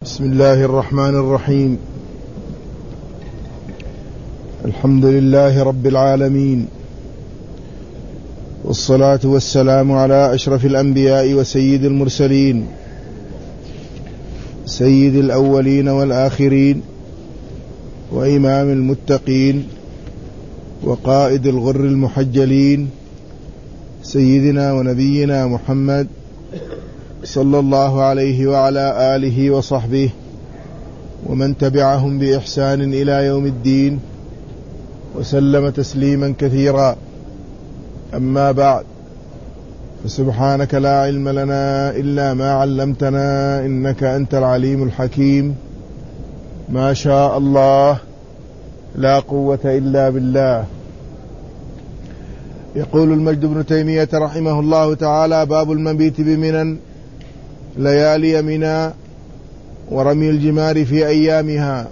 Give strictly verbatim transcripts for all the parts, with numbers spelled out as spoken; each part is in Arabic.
بسم الله الرحمن الرحيم. الحمد لله رب العالمين، والصلاة والسلام على أشرف الأنبياء وسيد المرسلين، سيد الأولين والآخرين، وإمام المتقين، وقائد الغر المحجلين، سيدنا ونبينا محمد صلى الله عليه وعلى آله وصحبه ومن تبعهم بإحسان إلى يوم الدين، وسلم تسليما كثيرا. أما بعد، فسبحانك لا علم لنا إلا ما علمتنا إنك أنت العليم الحكيم. ما شاء الله لا قوة إلا بالله. يقول المجد بن تيمية رحمه الله تعالى: باب المبيت بمنى ليالي منى ورمي الجمار في أيامها.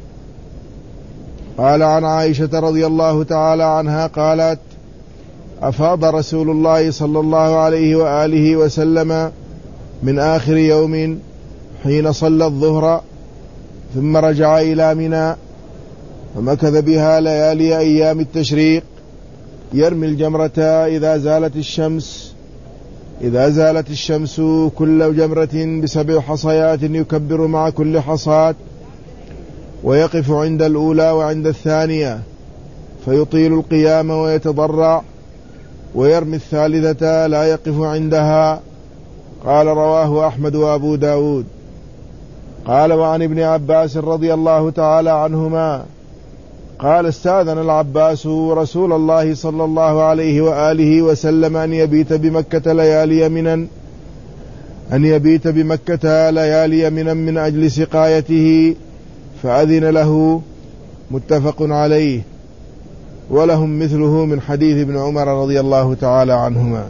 قال عن عائشة رضي الله تعالى عنها قالت: أفاض رسول الله صلى الله عليه وآله وسلم من آخر يوم حين صلى الظهر، ثم رجع إلى منى فمكث بها ليالي أيام التشريق، يرمي الجمرة إذا زالت الشمس إذا زالت الشمس كل جمرة بسبع حصيات، يكبر مع كل حصاة، ويقف عند الأولى وعند الثانية، فيطيل القيام ويتضرع، ويرمي الثالثة لا يقف عندها. قال: رواه أحمد وأبو داود. قال: وعن ابن عباس رضي الله تعالى عنهما قال: استأذن العباس رسول الله صلى الله عليه وآله وسلم أن يبيت بمكة ليالي منى أن يبيت بمكة ليالي منى من أجل سقايته، فأذن له. متفق عليه. ولهم مثله من حديث ابن عمر رضي الله تعالى عنهما.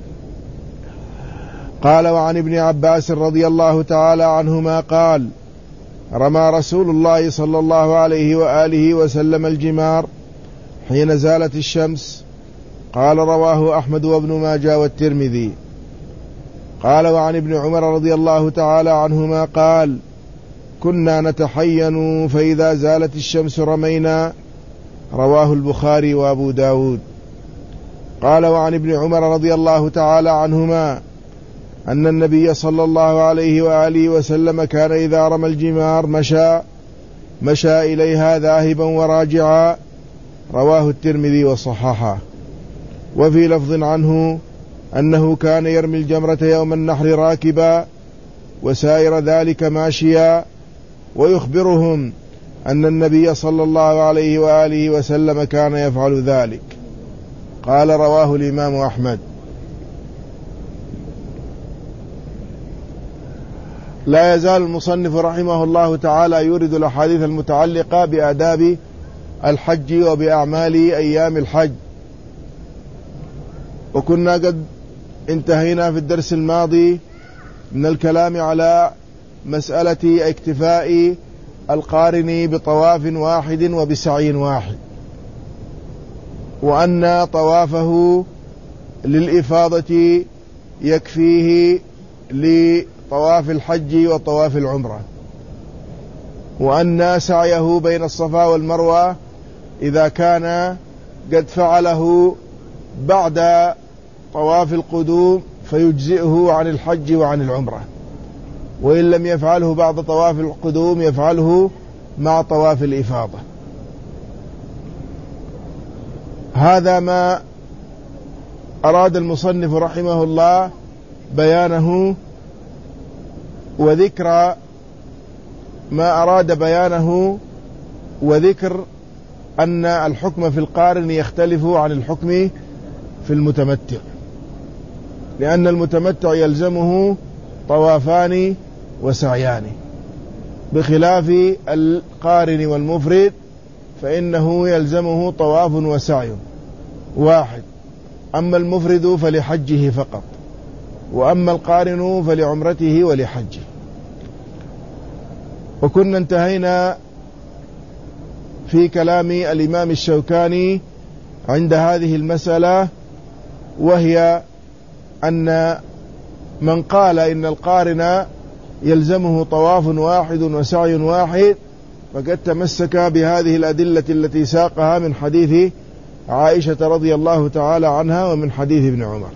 قال: وعن ابن عباس رضي الله تعالى عنهما قال: رمى رسول الله صلى الله عليه وآله وسلم الجمار حين زالت الشمس. قال: رواه أحمد وابن ماجه والترمذي. قال: وعن ابن عمر رضي الله تعالى عنهما قال: كنا نتحين فإذا زالت الشمس رمينا. رواه البخاري وأبو داود. قال: وعن ابن عمر رضي الله تعالى عنهما أن النبي صلى الله عليه وآله وسلم كان إذا رمى الجمار مشى مشى إليها ذاهبا وراجعا. رواه الترمذي وصححه. وفي لفظ عنه أنه كان يرمي الجمرة يوم النحر راكبا، وسائر ذلك ماشيا، ويخبرهم أن النبي صلى الله عليه وآله وسلم كان يفعل ذلك. قال: رواه الإمام أحمد. لا يزال المصنف رحمه الله تعالى يورد الأحاديث المتعلقة بآداب الحج وبأعمال أيام الحج. وكنا قد انتهينا في الدرس الماضي من الكلام على مسألة اكتفاء القارن بطواف واحد وبسعي واحد، وأن طوافه للإفاضة يكفيه لطواف الحج وطواف العمرة، وأن سعيه بين الصفا والمروة إذا كان قد فعله بعد طواف القدوم فيجزئه عن الحج وعن العمرة، وإن لم يفعله بعد طواف القدوم يفعله مع طواف الإفاضة. هذا ما أراد المصنف رحمه الله بيانه، وذكر ما أراد بيانه، وذكر أن الحكم في القارن يختلف عن الحكم في المتمتع، لأن المتمتع يلزمه طوافان وسعيان، بخلاف القارن والمفرد فإنه يلزمه طواف وسعي واحد. أما المفرد فلحجه فقط، وأما القارن فلعمرته ولحجه. وكنا انتهينا في كلام الإمام الشوكاني عند هذه المسألة، وهي أن من قال إن القارن يلزمه طواف واحد وسعي واحد، فقد تمسك بهذه الأدلة التي ساقها من حديث عائشة رضي الله تعالى عنها ومن حديث ابن عمر.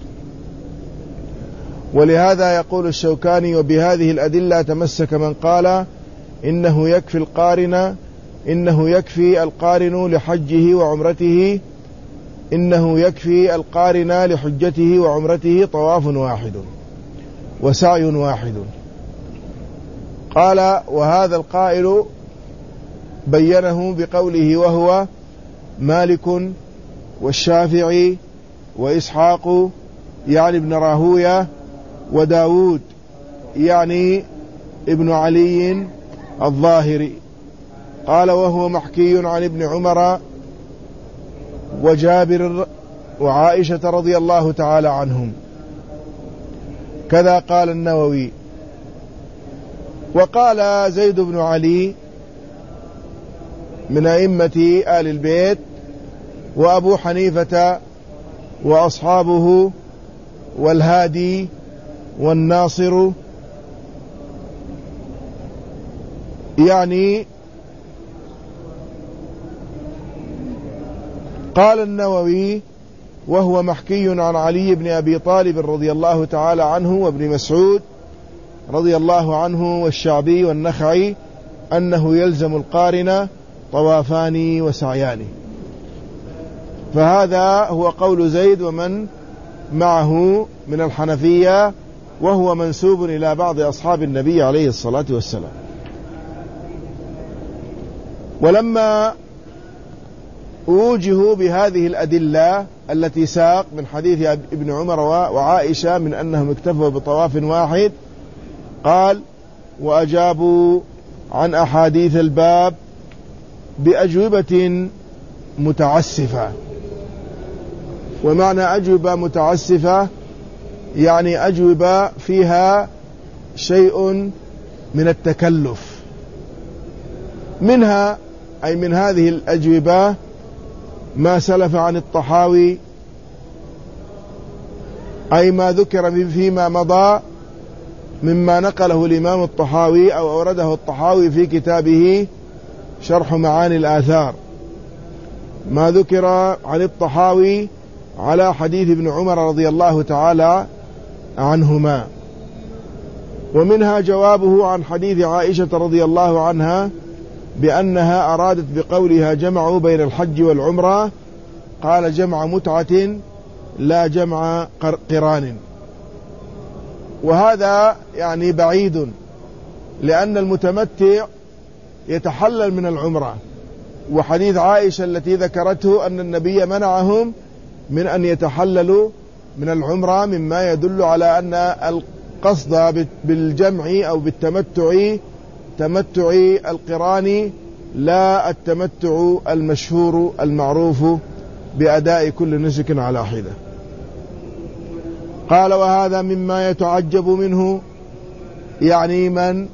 ولهذا يقول الشوكاني: وبهذه الأدلة تمسك من قال إنه يكفي القارن إنه يكفي القارن لحجه وعمرته إنه يكفي القارن لحجته وعمرته طواف واحد وسعي واحد. قال: وهذا القائل بينه بقوله: وهو مالك والشافعي وإسحاق يعني ابن راهوية وداود يعني ابن علي الظاهري. قال: وهو محكي عن ابن عمر وجابر وعائشة رضي الله تعالى عنهم. كذا قال النووي. وقال زيد بن علي من أئمة آل البيت وأبو حنيفة وأصحابه والهادي والناصر، يعني قال النووي: وهو محكي عن علي بن أبي طالب رضي الله تعالى عنه وابن مسعود رضي الله عنه والشعبي والنخعي أنه يلزم القارن طوافان وسعيان. فهذا هو قول زيد ومن معه من الحنفية، وهو منسوب إلى بعض أصحاب النبي عليه الصلاة والسلام. ولما أوجهوا بهذه الأدلة التي ساق من حديث ابن عمر وعائشة من أنهم اكتفوا بطواف واحد، قال: وأجابوا عن أحاديث الباب بأجوبة متعسفة. ومعنى أجوبة متعسفة يعني أجوبة فيها شيء من التكلف. منها أي من هذه الأجوبة ما سلف عن الطحاوي، أي ما ذكر فيما مضى مما نقله الإمام الطحاوي أو أورده الطحاوي في كتابه شرح معاني الآثار، ما ذكر عن الطحاوي على حديث ابن عمر رضي الله تعالى عنهما. ومنها جوابه عن حديث عائشة رضي الله عنها بأنها أرادت بقولها جمعوا بين الحج والعمرة، قال: جمع متعة لا جمع قران. وهذا يعني بعيد، لأن المتمتع يتحلل من العمرة، وحديث عائشة التي ذكرته أن النبي منعهم من أن يتحللوا من العمرة مما يدل على أن القصد بالجمع أو بالتمتع تمتع القران لا التمتع المشهور المعروف بأداء كل نسك على حدة. قال: وهذا مما يتعجب منه، يعني من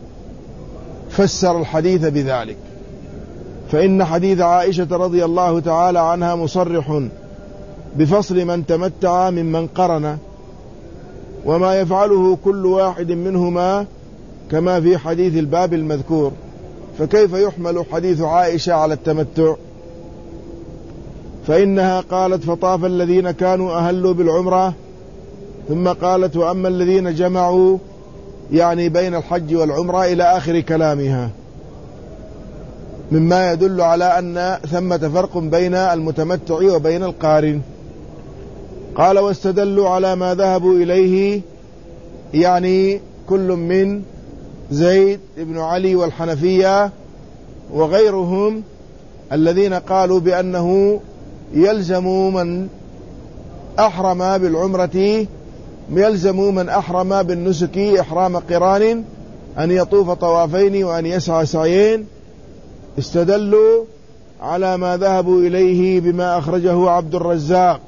فسر الحديث بذلك، فإن حديث عائشة رضي الله تعالى عنها مصرح بفصل من تمتع ممن قرن، وما يفعله كل واحد منهما كما في حديث الباب المذكور، فكيف يحمل حديث عائشة على التمتع؟ فإنها قالت: فطاف الذين كانوا أهلوا بالعمرة، ثم قالت: وأما الذين جمعوا يعني بين الحج والعمرة إلى آخر كلامها، مما يدل على أن ثمة فرق بين المتمتع وبين القارن. قال: واستدلوا على ما ذهبوا إليه، يعني كل من زيد بن علي والحنفية وغيرهم الذين قالوا بأنه يلزم من أحرم بالعمرة يلزم من أحرم بالنسك إحرام قران أن يطوف طوافين وأن يسعى سعيين. استدلوا على ما ذهبوا إليه بما أخرجه عبد الرزاق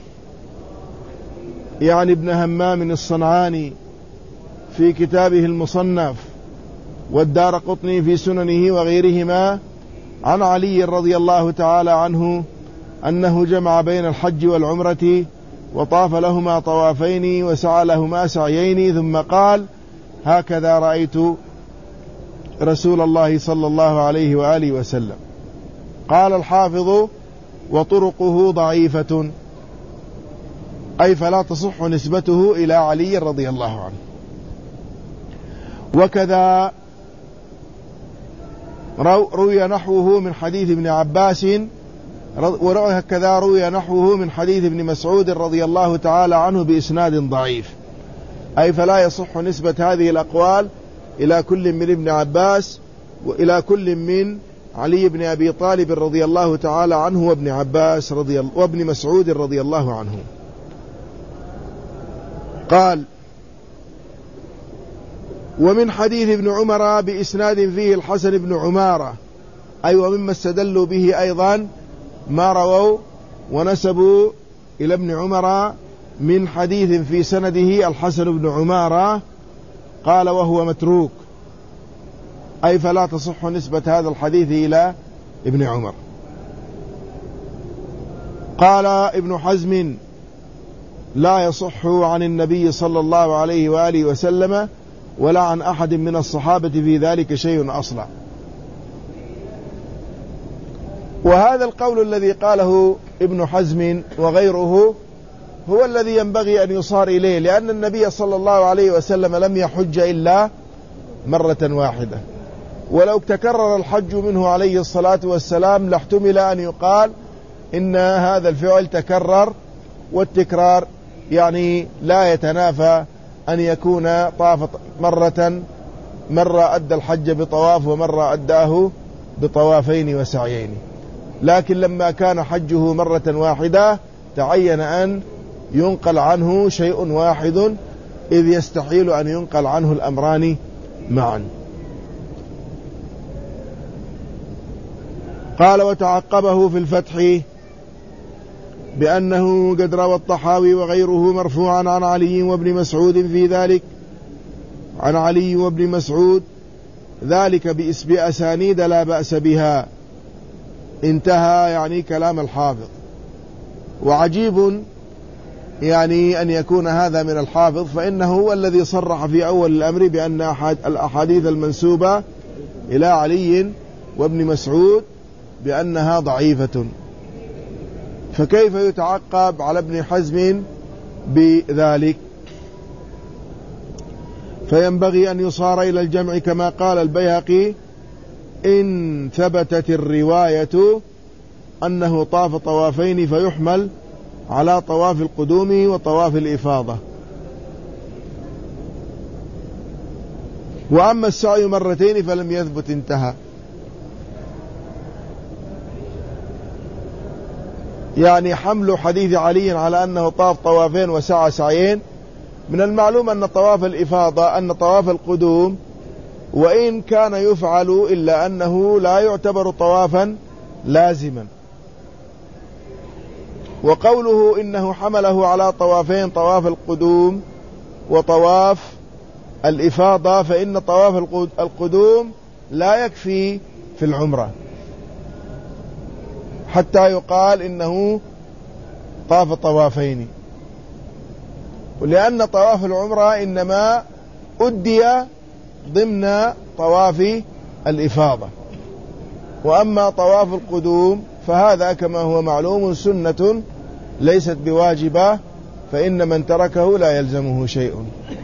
يعني ابن همام الصنعاني في كتابه المصنف، والدارقطني في سننه وغيرهما، عن علي رضي الله تعالى عنه أنه جمع بين الحج والعمرة وطاف لهما طوافين وسعى لهما سعيين، ثم قال: هكذا رأيت رسول الله صلى الله عليه وآله وسلم. قال الحافظ: وطرقه ضعيفة، أي فلا تصح نسبته إلى علي رضي الله عنه. وكذا روي نحوه من حديث ابن عباس، وكذا روي نحوه من حديث ابن مسعود رضي الله تعالى عنه بإسناد ضعيف، أي فلا يصح نسبة هذه الأقوال إلى كل من ابن عباس وإلى كل من علي بن أبي طالب رضي الله تعالى عنه وابن عباس رضي الله وابن مسعود رضي الله عنه. قال: ومن حديث ابن عمر بإسناد فيه الحسن بن عمارة، أي ومما استدلوا به أيضا ما رووا ونسبوا إلى ابن عمر من حديث في سنده الحسن بن عمارة، قال: وهو متروك، أي فلا تصح نسبة هذا الحديث إلى ابن عمر. قال ابن حزم: لا يصح عن النبي صلى الله عليه وآله وسلم ولا عن أحد من الصحابة في ذلك شيء أصلا. وهذا القول الذي قاله ابن حزم وغيره هو الذي ينبغي أن يصار إليه، لأن النبي صلى الله عليه وسلم لم يحج إلا مرة واحدة، ولو تكرر الحج منه عليه الصلاة والسلام لاحتمل أن يقال إن هذا الفعل تكرر، والتكرار يعني لا يتنافى أن يكون طاف مرة مرة أدى الحج بطواف ومرة أداه بطوافين وسعيين، لكن لما كان حجه مرة واحدة تعين أن ينقل عنه شيء واحد، إذ يستحيل أن ينقل عنه الأمران معا. قال: وتعقبه في الفتح بأنه قد روى الطحاوي وغيره مرفوعا عن علي وابن مسعود في ذلك، عن علي وابن مسعود ذلك بأسانيد لا بأس بها. انتهى يعني كلام الحافظ. وعجيب يعني أن يكون هذا من الحافظ، فإنه هو الذي صرح في أول الأمر بأن الأحاديث المنسوبة إلى علي وابن مسعود بأنها ضعيفة، فكيف يتعقب على ابن حزم بذلك؟ فينبغي أن يصار إلى الجمع كما قال البيهقي: إن ثبتت الرواية أنه طاف طوافين فيحمل على طواف القدوم وطواف الإفاضة. وأما السعي مرتين فلم يثبت. انتهى. يعني حمل حديث علي على أنه طاف طوافين وسعى سعيين. من المعلوم أن طواف الإفاضة أن طواف القدوم وإن كان يفعل إلا أنه لا يعتبر طوافا لازما. وقوله إنه حمله على طوافين، طواف القدوم وطواف الإفاضة، فإن طواف القدوم لا يكفي في العمرة حتى يقال إنه طاف طوافين، ولأن طواف العمرة إنما أدي ضمن طواف الإفاضة. وأما طواف القدوم فهذا كما هو معلوم سنة ليست بواجبة، فإن من تركه لا يلزمه شيء.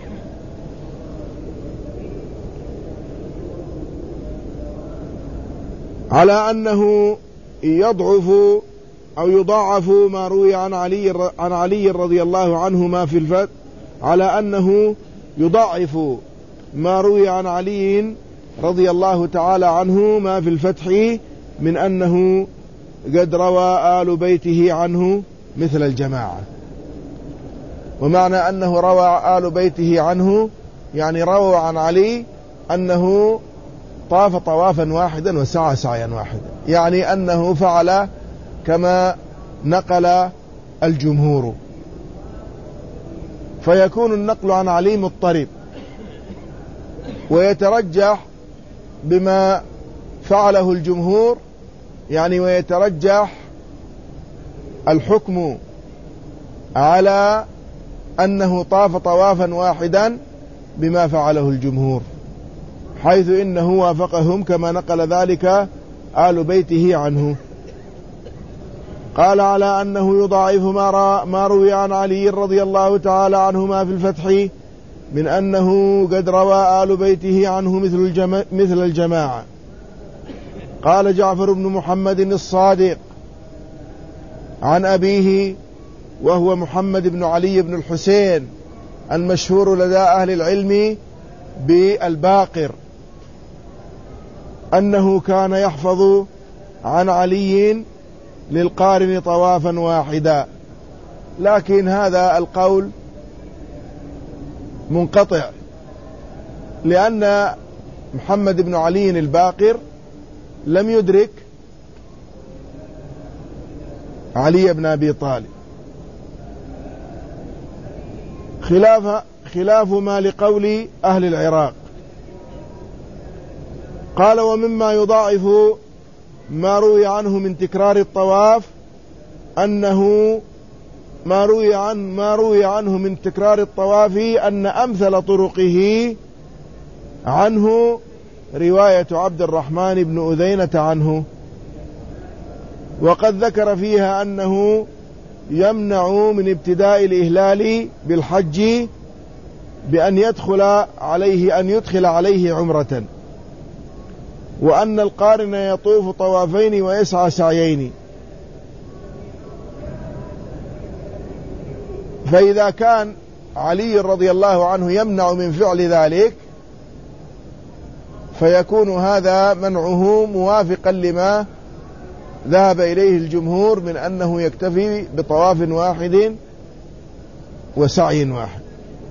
على أنه يضعف أو يضاعف ما روي عن علي عن علي رضي الله عنه ما في الفتح، على أنه يضاعف ما روي عن علي رضي الله تعالى عنه ما في الفتح من أنه قد روى آل بيته عنه مثل الجماعة. ومعنى أنه روى آل بيته عنه يعني روى عن علي أنه طاف طوافا واحدا وسعى سعيا واحدا، يعني أنه فعل كما نقل الجمهور، فيكون النقل عن علي مضطرب، ويترجح بما فعله الجمهور، يعني ويترجح الحكم على أنه طاف طوافا واحدا بما فعله الجمهور، حيث إنه وافقهم كما نقل ذلك آل بيته عنه. قال على أنه يضاعف ما روي عن علي رضي الله تعالى عنهما في الفتح من أنه قد روى آل بيته عنه مثل, الجما مثل الجماعة. قال جعفر بن محمد الصادق عن أبيه وهو محمد بن علي بن الحسين المشهور لدى أهل العلم بالباقر، أنه كان يحفظ عن علي للقارن طوافا واحدا، لكن هذا القول منقطع، لأن محمد بن علي الباقر لم يدرك علي بن أبي طالب، خلاف خلاف ما لقول أهل العراق. قال ومما يضاعف ما روي عنه من تكرار الطواف أنه ما روي عن ما روي عنه من تكرار الطواف أن أمثل طرقه عنه رواية عبد الرحمن بن أذينة عنه، وقد ذكر فيها أنه يمنع من ابتداء الإهلال بالحج بأن يدخل عليه أن يدخل عليه عمرة، وأن القارن يطوف طوافين ويسعى سعيين. فإذا كان علي رضي الله عنه يمنع من فعل ذلك فيكون هذا منعه موافقا لما ذهب إليه الجمهور من أنه يكتفي بطواف واحد وسعي واحد.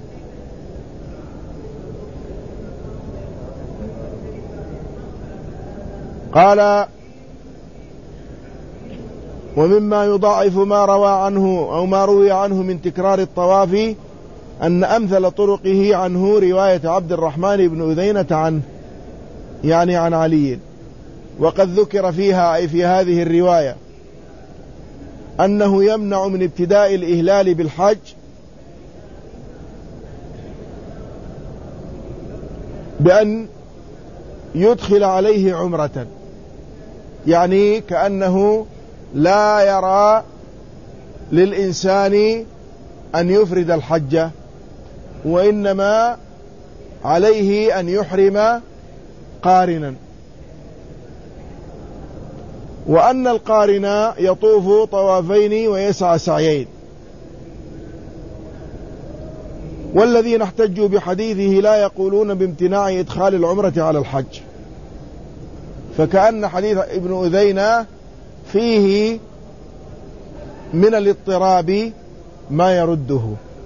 قال ومما يضاعف ما روى عنه أو ما روي عنه من تكرار الطواف أن أمثل طرقه عنه رواية عبد الرحمن بن أذينة عنه، يعني عن علي، وقد ذكر فيها أي في هذه الرواية أنه يمنع من ابتداء الإهلال بالحج بأن يدخل عليه عمرة، يعني كأنه لا يرى للإنسان أن يفرد الحج، وإنما عليه أن يحرم قارنا، وأن القارن يطوف طوافين ويسعى سعيين. والذين احتجوا بحديثه لا يقولون بامتناع إدخال العمرة على الحج، فكأن حديث ابن أذينة فيه من الاضطراب ما يرده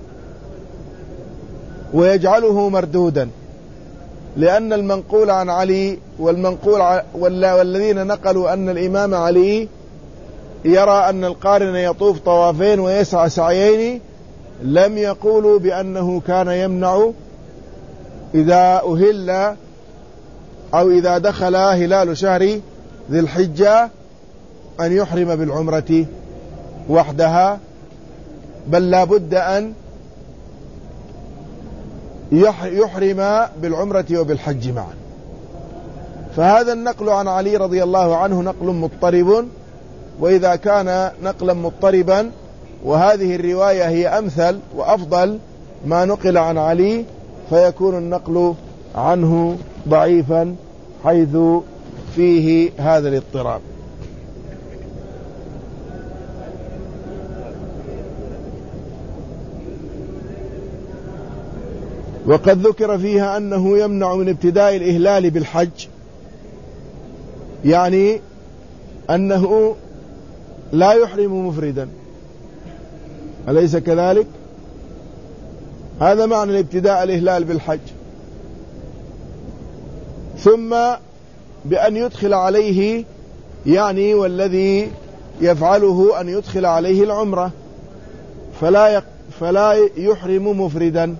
ويجعله مردودا، لأن المنقول عن علي والمنقول ع... والذين نقلوا أن الإمام علي يرى أن القارن يطوف طوافين ويسعى سعيين لم يقولوا بأنه كان يمنع إذا أهل أو إذا دخل هلال شهر ذي الحجة أن يحرم بالعمرة وحدها، بل لا بد أن يحرم بالعمرة وبالحج معا. فهذا النقل عن علي رضي الله عنه نقل مضطرب، وإذا كان نقلا مضطربا وهذه الرواية هي أمثل وأفضل ما نقل عن علي، فيكون النقل عنه ضعيفا حيث فيه هذا الاضطراب. وقد ذكر فيها أنه يمنع من ابتداء الإهلال بالحج، يعني أنه لا يحرم مفردا، أليس كذلك؟ هذا معنى الابتداء الإهلال بالحج. ثم بأن يدخل عليه، يعني والذي يفعله أن يدخل عليه العمرة، فلا فلا يحرم مفردا.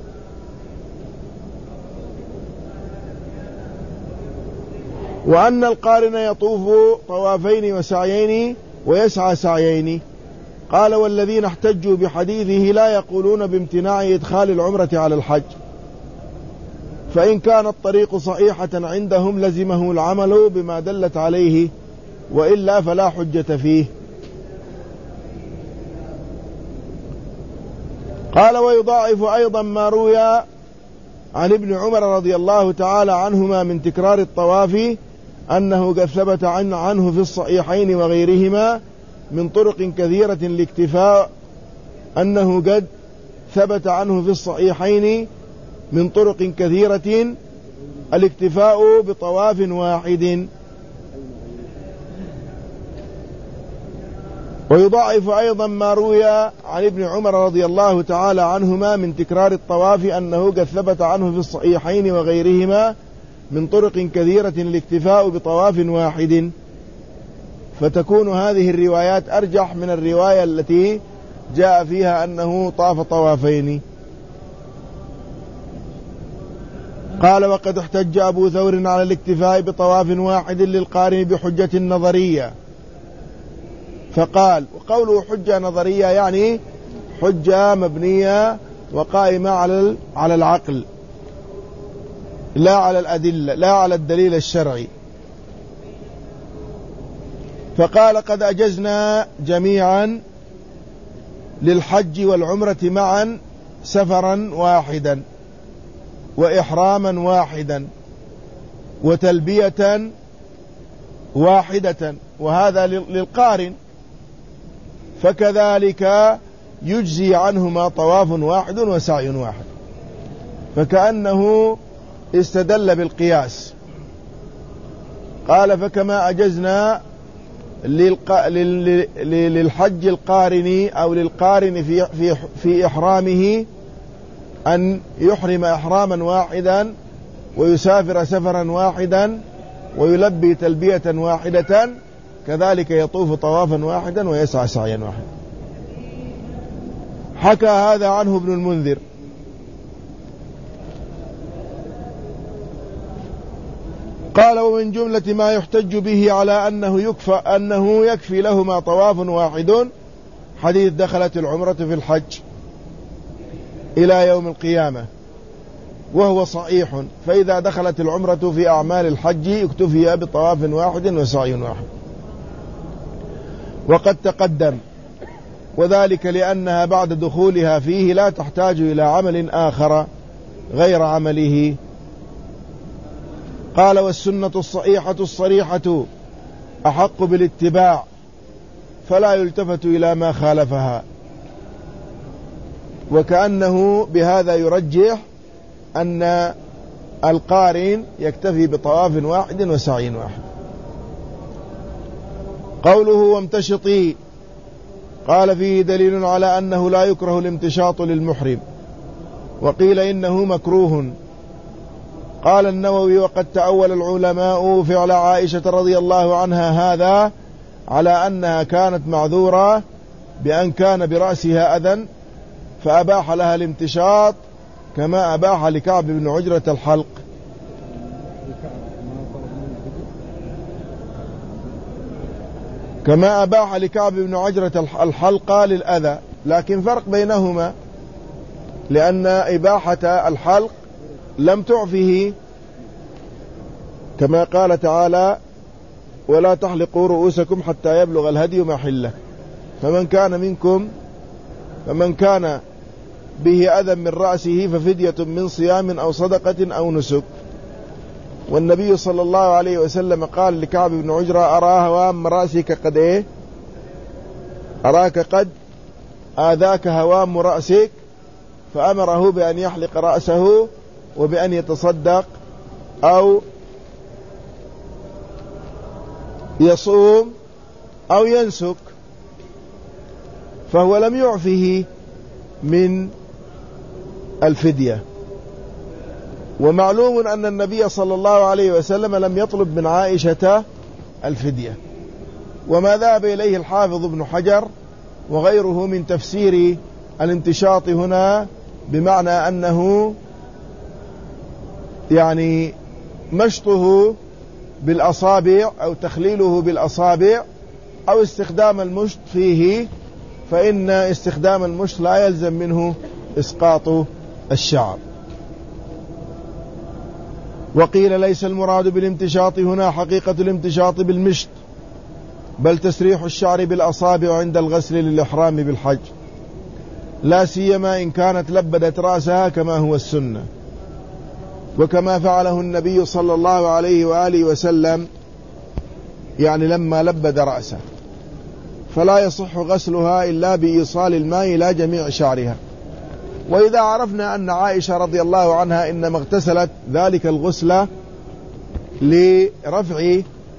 وأن القارن يطوف طوافين وسعيين ويسعى سعيين. قال والذين احتجوا بحديثه لا يقولون بامتناع إدخال العمرة على الحج، فإن كان الطريق صحيحة عندهم لزمه العمل بما دلت عليه، وإلا فلا حجة فيه. قال: ويضاعف أيضا ما روي عن ابن عمر رضي الله تعالى عنهما من تكرار الطواف أنه قد ثبت عن عنه في الصحيحين وغيرهما من طرق كثيرة لاكتفاء أنه قد ثبت عنه في الصحيحين من طرق كثيرة الاكتفاء بطواف واحد. ويضاعف أيضا ما روي عن ابن عمر رضي الله تعالى عنهما من تكرار الطواف أنه قد ثبت عنه في الصحيحين وغيرهما من طرق كثيرة الاكتفاء بطواف واحد، فتكون هذه الروايات أرجح من الرواية التي جاء فيها أنه طاف طوافين. قال: وقد احتج أبو ثور على الاكتفاء بطواف واحد للقارن بحجة نظرية، فقال: وقوله حجة نظرية يعني حجة مبنية وقائمة على على العقل لا على الأدلة، لا على الدليل الشرعي. فقال: قد أجزنا جميعا للحج والعمرة معا سفرا واحدا وإحراما واحدا وتلبية واحدة، وهذا للقارن، فكذلك يجزي عنهما طواف واحد وسعي واحد. فكأنه استدل بالقياس. قال: فكما أجزنا للحج القارن أو للقارن في, في, في إحرامه أن يحرم إحراما واحدا ويسافر سفرا واحدا ويلبي تلبية واحدة، كذلك يطوف طوافا واحدا ويسعى سعيا واحدا. حكى هذا عنه ابن المنذر. قال: ومن جملة ما يحتج به على أنه يكفى أنه يكفي لهما طواف واحد حديث دخلت العمرة في الحج إلى يوم القيامة، وهو صحيح، فإذا دخلت العمرة في أعمال الحج اكتفي بطواف واحد وسعي واحد. وقد تقدم، وذلك لأنها بعد دخولها فيه لا تحتاج إلى عمل آخر غير عمله. قال: والسنة الصحيحة الصريحة أحق بالاتباع، فلا يلتفت إلى ما خالفها. وكأنه بهذا يرجح أن القارن يكتفي بطواف واحد وسعي واحد. قوله: وامتشطي، قال: فيه دليل على أنه لا يكره الامتشاط للمحرم، وقيل إنه مكروه. قال النووي: وقد تأول العلماء فعل عائشة رضي الله عنها هذا على أنها كانت معذورة بأن كان برأسها أذى فأباح لها الامتشاط كما أباح لكعب بن عجرة الحلق. كما أباح لكعب بن عجرة الحلق للأذى، لكن فرق بينهما، لأن إباحة الحلق لم تعفه، كما قال تعالى: ولا تحلقوا رؤوسكم حتى يبلغ الهدي محله، فمن كان منكم فمن كان به أذى من رأسه ففدية من صيام أو صدقة أو نسك. والنبي صلى الله عليه وسلم قال لكعب بن عجرة: أرى هوام رأسك قد إيه أراك قد آذاك هوام رأسك، فأمره بأن يحلق رأسه وبأن يتصدق أو يصوم أو ينسك، فهو لم يعفه من الفدية. ومعلوم أن النبي صلى الله عليه وسلم لم يطلب من عائشة الفدية. وما ذهب إليه الحافظ ابن حجر وغيره من تفسير الامتشاط هنا بمعنى أنه يعني مشطه بالأصابع أو تخليله بالأصابع أو استخدام المشط فيه، فإن استخدام المشط لا يلزم منه إسقاط الشعر. وقيل ليس المراد بالامتشاط هنا حقيقة الامتشاط بالمشط، بل تسريح الشعر بالأصابع عند الغسل للإحرام بالحج، لا سيما إن كانت لبدت رأسها كما هو السنة، وكما فعله النبي صلى الله عليه وآله وسلم، يعني لما لبد رأسه، فلا يصح غسلها إلا بإيصال الماء إلى جميع شعرها. وإذا عرفنا أن عائشة رضي الله عنها إنما اغتسلت ذلك الغسل لرفع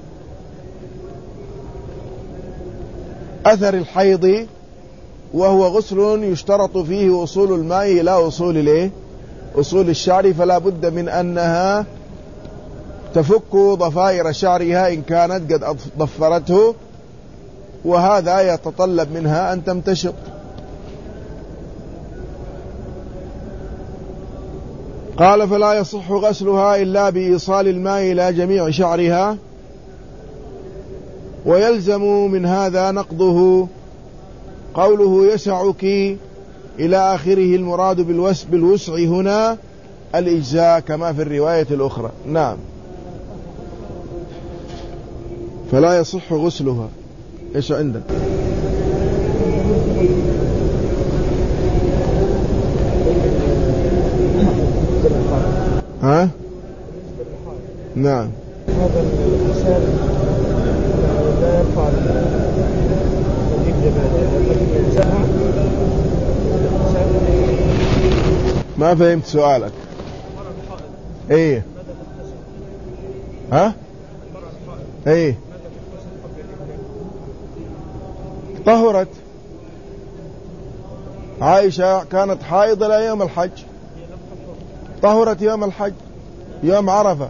أثر الحيض، وهو غسل يشترط فيه وصول الماء إلى وصول الايه أصول الشعر، فلا بد من أنها تفك ضفائر شعرها إن كانت قد ضفرته، وهذا يتطلب منها أن تمتشط. قال فلا يصح غسلها إلا بإيصال الماء إلى جميع شعرها، ويلزم من هذا نقضه قوله يسعك إلى آخره، المراد بالوسع هنا الإجزاء كما في الرواية الأخرى. نعم. فلا يصح غسلها. إيش عندك؟ ها؟ نعم. هذا الإنسان لا يرفع ما فهمت سؤالك. ايه ها ايه طهرت عائشة، كانت حائض إلى يوم الحج، طهرت يوم الحج يوم عرفة.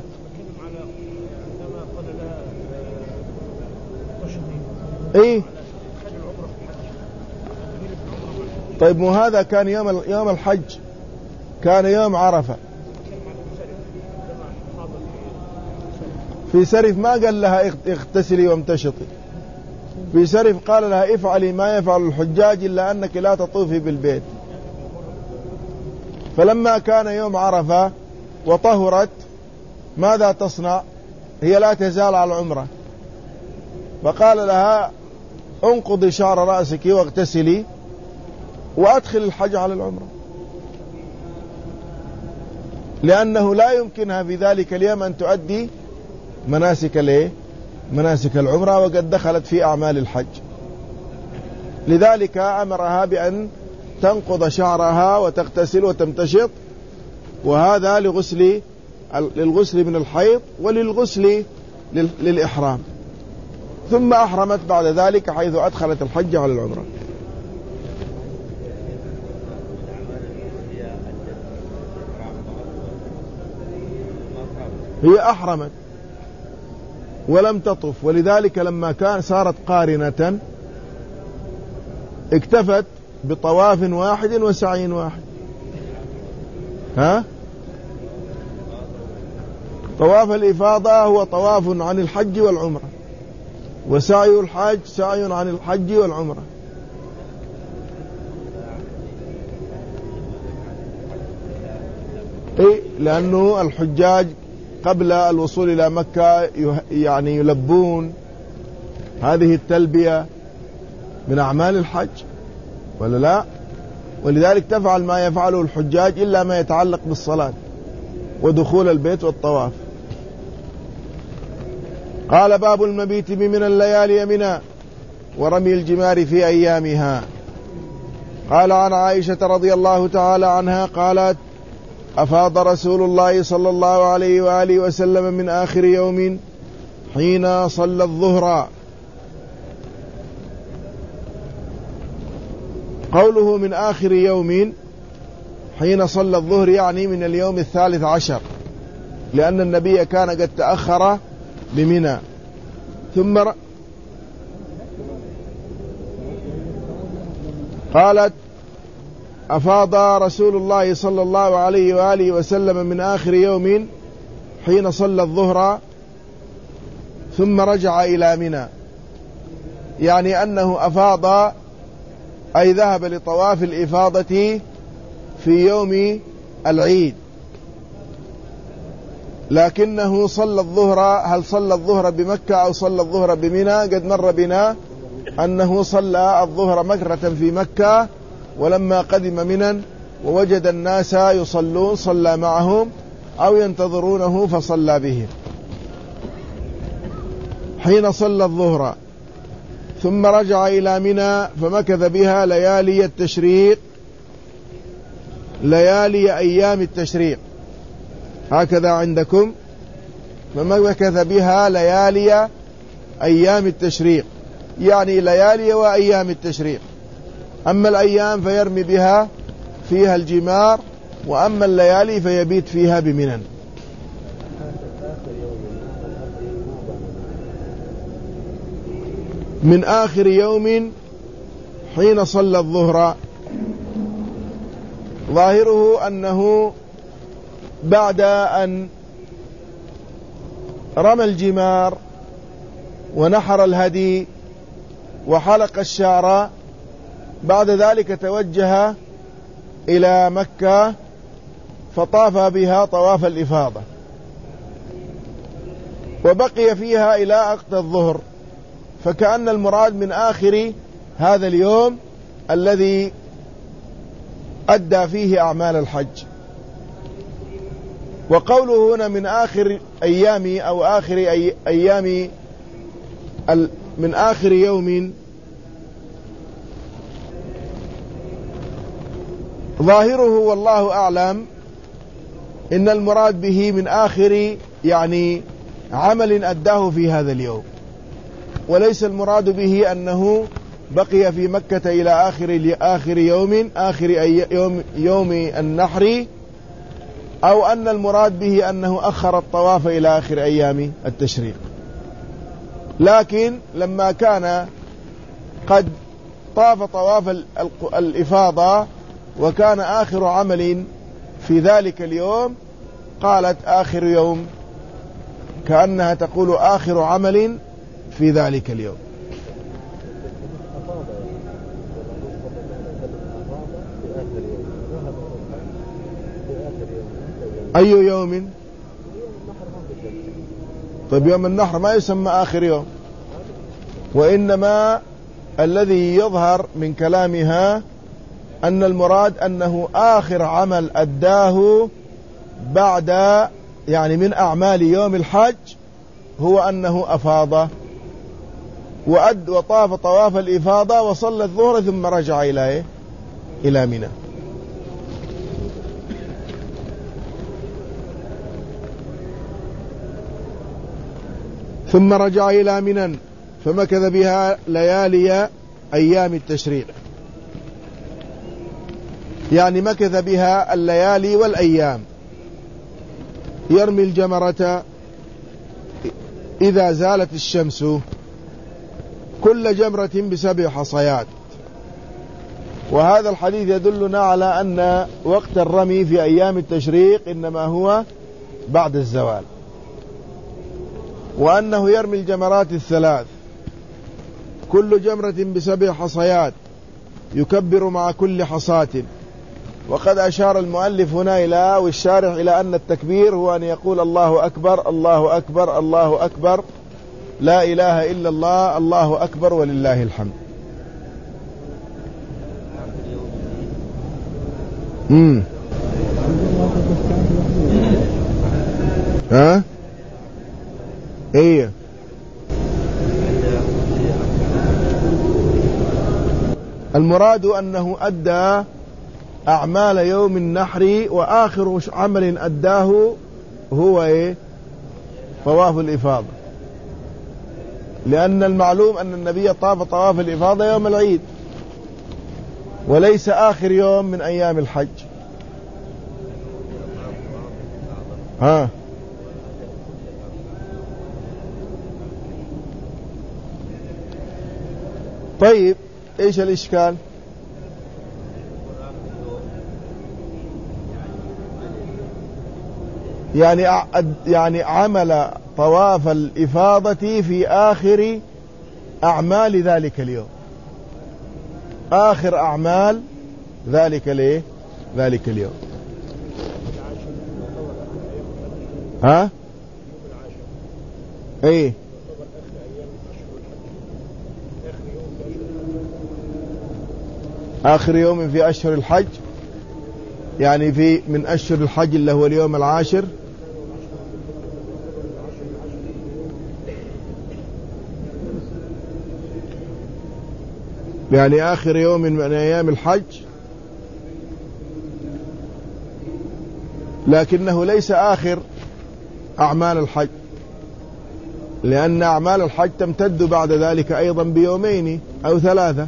ايه طيب مو هذا كان يوم يوم الحج، كان يوم عرفة. في سرف ما قال لها اغتسلي وامتشطي، في سرف قال لها افعلي ما يفعل الحجاج إلا أنك لا تطوفي بالبيت. فلما كان يوم عرفة وطهرت ماذا تصنع؟ هي لا تزال على العمرة، فقال لها انقضي شعر رأسك واغتسلي وأدخل الحج على العمرة، لأنه لا يمكنها في ذلك اليوم أن تؤدي مناسك الايه مناسك العمرة، وقد دخلت في أعمال الحج. لذلك أمرها بأن تنقض شعرها وتغتسل وتمتشط، وهذا لغسل للغسل من الحيض وللغسل للإحرام، ثم أحرمت بعد ذلك حيث أدخلت الحج على العمرة. هي أحرمت ولم تطف، ولذلك لما كان صارت قارنة اكتفت بطواف واحد وسعي واحد. ها طواف الإفاضة هو طواف عن الحج والعمرة، وسعي الحج سعي عن الحج والعمرة. إيه لأنه الحجاج قبل الوصول إلى مكة يعني يلبون، هذه التلبية من أعمال الحج ولا لا؟ ولذلك تفعل ما يفعله الحجاج إلا ما يتعلق بالصلاة ودخول البيت والطواف. قال باب المبيت بمن الليالي منى ورمي الجمار في أيامها. قال عن عائشة رضي الله تعالى عنها قالت أفاض رسول الله صلى الله عليه وآله وسلم من آخر يوم حين صلى الظهر. قوله من آخر يوم حين صلى الظهر يعني من اليوم الثالث عشر، لأن النبي كان قد تأخر بمنى. ثم ر... قالت أفاض رسول الله صلى الله عليه وآله وسلم من آخر يوم حين صلى الظهر ثم رجع إلى منى، يعني أنه أفاض أي ذهب لطواف الإفاضة في يوم العيد، لكنه صلى الظهر. هل صلى الظهر بمكة أو صلى الظهر بمنى؟ قد مر بنا أنه صلى الظهر مرة في مكة، ولما قدم منى ووجد الناس يصلون صلى معهم أو ينتظرونه فصلى بهم. حين صلى الظهر ثم رجع إلى منى فمكث بها ليالي التشريق، ليالي أيام التشريق هكذا عندكم، فمكث بها ليالي أيام التشريق، يعني ليالي وأيام التشريق. أما الأيام فيرمي بها فيها الجمار، وأما الليالي فيبيت فيها بمنى. من آخر يوم حين صلى الظهر، ظاهره أنه بعد أن رمى الجمار ونحر الهدي وحلق الشعر، بعد ذلك توجه إلى مكة فطاف بها طواف الإفاضة، وبقي فيها إلى وقت الظهر، فكأن المراد من آخر هذا اليوم الذي أدى فيه أعمال الحج. وقوله هنا من آخر أيام أو آخر أي أيام من آخر يوم، ظاهره والله أعلم إن المراد به من آخر يعني عمل أداه في هذا اليوم، وليس المراد به أنه بقي في مكة إلى آخر آخر يوم آخر يوم يوم النحر، أو أن المراد به أنه أخر الطواف إلى آخر أيام التشريق. لكن لما كان قد طاف طواف الإفاضة وكان آخر عمل في ذلك اليوم، قالت آخر يوم، كأنها تقول آخر عمل في ذلك اليوم. أي يوم؟ طيب يوم النحر ما يسمى آخر يوم، وإنما الذي يظهر من كلامها أن المراد أنه آخر عمل أداه بعد يعني من أعمال يوم الحج هو أنه أفاض وأد وطاف طواف الإفاضة وصلى الظهر ثم رجع إلى إيه؟ إلى منى. ثم رجع إلى منى فمكث بها ليالي أيام التشريق، يعني مكث بها الليالي والأيام، يرمي الجمرة إذا زالت الشمس، كل جمرة بسبع حصيات. وهذا الحديث يدلنا على أن وقت الرمي في أيام التشريق إنما هو بعد الزوال، وأنه يرمي الجمرات الثلاث، كل جمرة بسبع حصيات، يكبر مع كل حصاة. وقد أشار المؤلف هنا إلى والشارح إلى أن التكبير هو أن يقول الله أكبر الله أكبر الله أكبر لا إله إلا الله الله أكبر ولله الحمد. امم ها ايه المراد أنه أدى أعمال يوم النحر، وآخر عمل أداه هو إيه؟ طواف الإفاضة، لأن المعلوم أن النبي طاف طواف الإفاضة يوم العيد وليس آخر يوم من أيام الحج. ها طيب إيش الإشكال؟ يعني يعني عمل طواف الإفاضة في آخر أعمال ذلك اليوم، آخر أعمال ذلك ليه ذلك اليوم. ها ايه آخر يوم في أشهر الحج، يعني في من أشهر الحج اللي هو اليوم العاشر. يعني آخر يوم من أيام الحج، لكنه ليس آخر أعمال الحج، لأن أعمال الحج تمتد بعد ذلك أيضا بيومين أو ثلاثة.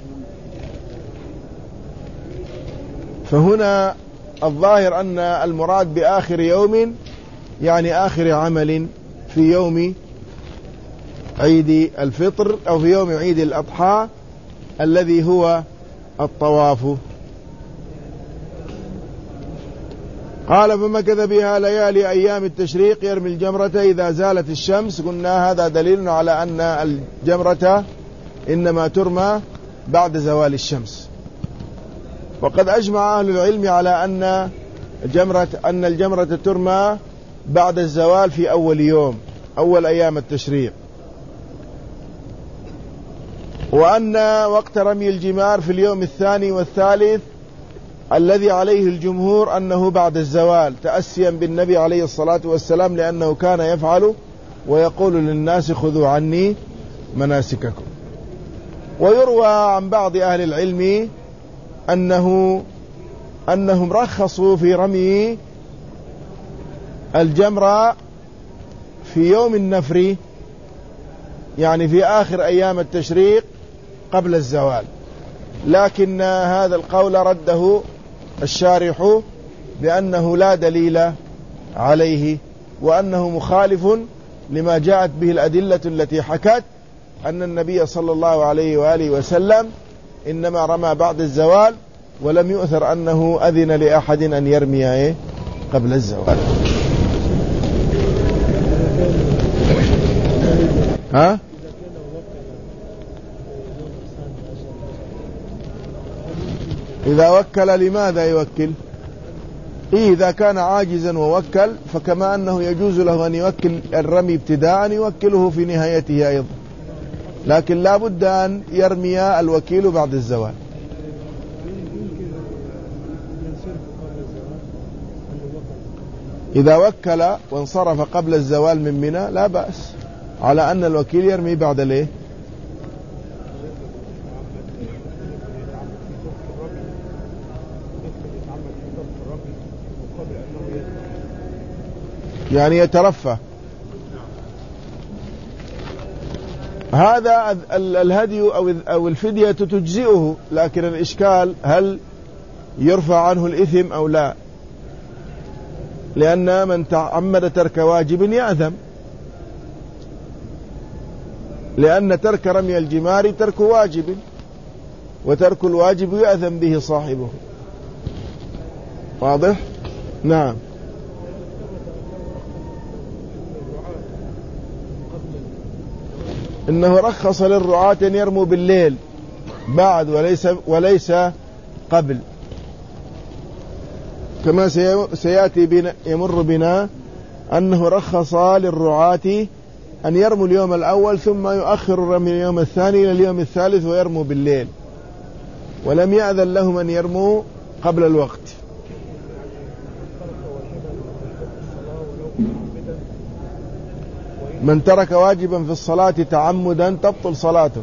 فهنا الظاهر أن المراد بآخر يوم يعني آخر عمل في يوم عيد الفطر أو في يوم عيد الأضحى الذي هو الطواف. قال فمكث بها ليالي أيام التشريق يرمي الجمرة إذا زالت الشمس. قلنا هذا دليل على أن الجمرة إنما ترمى بعد زوال الشمس. وقد أجمع أهل العلم على أن جمرة أن الجمرة ترمى بعد الزوال في أول يوم، أول أيام التشريق، وأن وقت رمي الجمار في اليوم الثاني والثالث الذي عليه الجمهور أنه بعد الزوال، تأسيا بالنبي عليه الصلاة والسلام، لأنه كان يفعل ويقول للناس خذوا عني مناسككم. ويروى عن بعض أهل العلم أنه أنهم رخصوا في رمي الجمرة في يوم النفر، يعني في آخر أيام التشريق قبل الزوال، لكن هذا القول رده الشارح بأنه لا دليل عليه، وأنه مخالف لما جاءت به الأدلة التي حكت أن النبي صلى الله عليه وآله وسلم إنما رمى بعد الزوال، ولم يؤثر أنه أذن لأحد أن يرمي قبل الزوال. ها؟ إذا وكل لماذا يوكل؟ إيه إذا كان عاجزا ووكل، فكما أنه يجوز له أن يوكل الرمي ابتداء يوكله في نهايته أيضا، لكن لا بد أن يرمي الوكيل بعد الزوال. إذا وكل وانصرف قبل الزوال من منى لا بأس، على أن الوكيل يرمي بعد ليه؟ يعني يترفه. هذا الهدي أو الفدية تجزئه، لكن الإشكال هل يرفع عنه الإثم أو لا، لأن من تعمد ترك واجب يأثم، لأن ترك رمي الجمار ترك واجب، وترك الواجب يأثم به صاحبه. واضح؟ نعم. إنه رخص للرعاة أن يرموا بالليل بعد وليس وليس قبل، كما سيأتي بنا يمر بنا أنه رخص للرعاة أن يرموا اليوم الأول ثم يؤخر الرمي اليوم الثاني إلى اليوم الثالث ويرموا بالليل، ولم يأذن لهم أن يرموا قبل الوقت. من ترك واجبا في الصلاة تعمدا تبطل صلاته،